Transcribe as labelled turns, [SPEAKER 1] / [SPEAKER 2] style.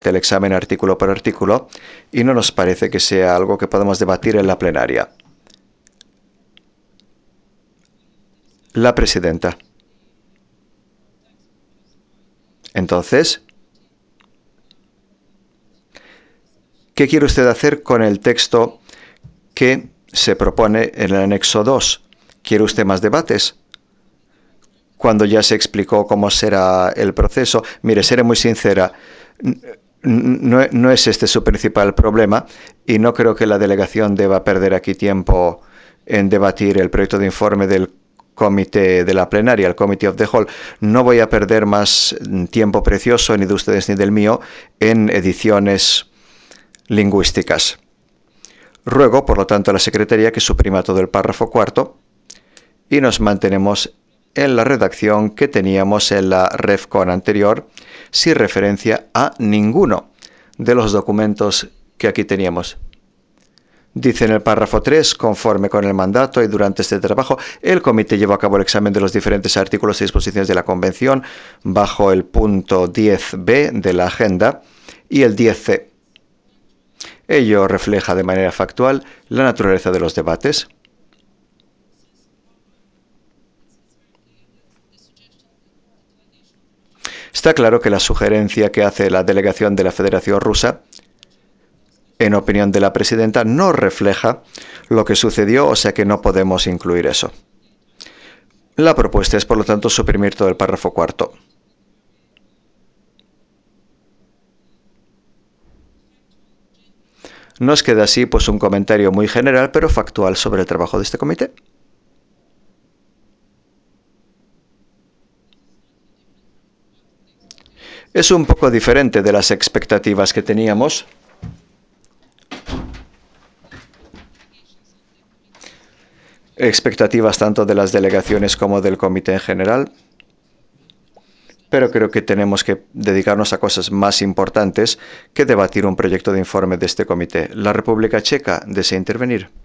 [SPEAKER 1] el examen artículo por artículo y no nos parece que sea algo que podamos debatir en la plenaria. La presidenta. Entonces, ¿qué quiere usted hacer con el texto que se propone en el anexo 2? ¿Quiere usted más debates? Cuando ya se explicó cómo será el proceso. Mire, seré muy sincera, no es este su principal problema y no creo que la delegación deba perder aquí tiempo en debatir el proyecto de informe del comité de la plenaria, el Committee of the Whole. No voy a perder más tiempo precioso, ni de ustedes ni del mío, en ediciones lingüísticas. Ruego, por lo tanto, a la Secretaría que suprima todo el párrafo cuarto y nos mantenemos en la redacción que teníamos en la RefCon anterior, sin referencia a ninguno de los documentos que aquí teníamos. Dice en el párrafo 3, conforme con el mandato y durante este trabajo, el comité llevó a cabo el examen de los diferentes artículos y disposiciones de la Convención bajo el punto 10b de la agenda y el 10c. Ello refleja de manera factual la naturaleza de los debates. Está claro que la sugerencia que hace la delegación de la Federación Rusa, en opinión de la presidenta, no refleja lo que sucedió, o sea que no podemos incluir eso. La propuesta es, por lo tanto, suprimir todo el párrafo cuarto. Nos queda así pues un comentario muy general pero factual sobre el trabajo de este comité. Es un poco diferente de las expectativas que teníamos. Expectativas tanto de las delegaciones como del comité en general. Pero creo que tenemos que dedicarnos a cosas más importantes que debatir un proyecto de informe de este comité. La República Checa desea intervenir.